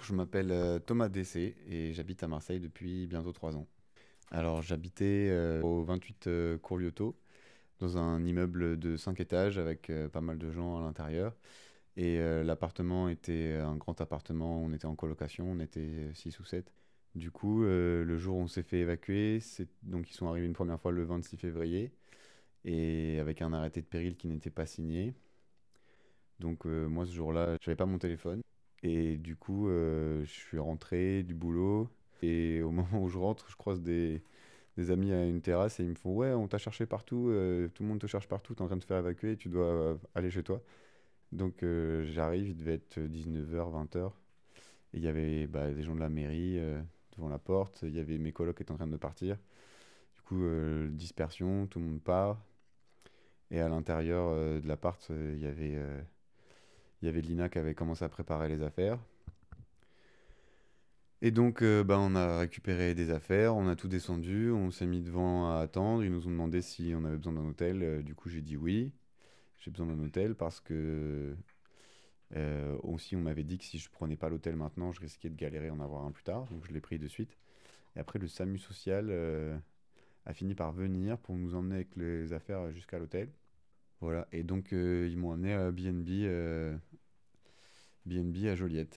je m'appelle Thomas Dessé et j'habite à Marseille depuis bientôt 3 ans. Alors j'habitais au 28 cours Lyoto, dans un immeuble de 5 étages avec pas mal de gens à l'intérieur. Et l'appartement était un grand appartement, on était en colocation, on était 6 ou 7. Du coup, le jour où on s'est fait évacuer, donc ils sont arrivés une première fois le 26 février, et avec un arrêté de péril qui n'était pas signé. Donc moi ce jour-là, j'avais pas mon téléphone. Et du coup, je suis rentré du boulot. Et au moment où je rentre, je croise des amis à une terrasse et ils me font: «Ouais, on t'a cherché partout, tout le monde te cherche partout, t'es en train de te faire évacuer, tu dois aller chez toi.» Donc j'arrive, il devait être 19h, 20h. Et il y avait des gens de la mairie devant la porte. Il y avait mes colocs qui étaient en train de partir. Du coup, dispersion, tout le monde part. Et à l'intérieur de l'appart, il y avait Lina qui avait commencé à préparer les affaires. Et donc, on a récupéré des affaires, on a tout descendu, on s'est mis devant à attendre. Ils nous ont demandé si on avait besoin d'un hôtel. Du coup, j'ai dit oui, j'ai besoin d'un hôtel parce que aussi on m'avait dit que si je prenais pas l'hôtel maintenant, je risquais de galérer à en avoir un plus tard. Donc, je l'ai pris de suite. Et après, le SAMU social a fini par venir pour nous emmener avec les affaires jusqu'à l'hôtel. Voilà. Et donc, ils m'ont amené à B&B à Joliette.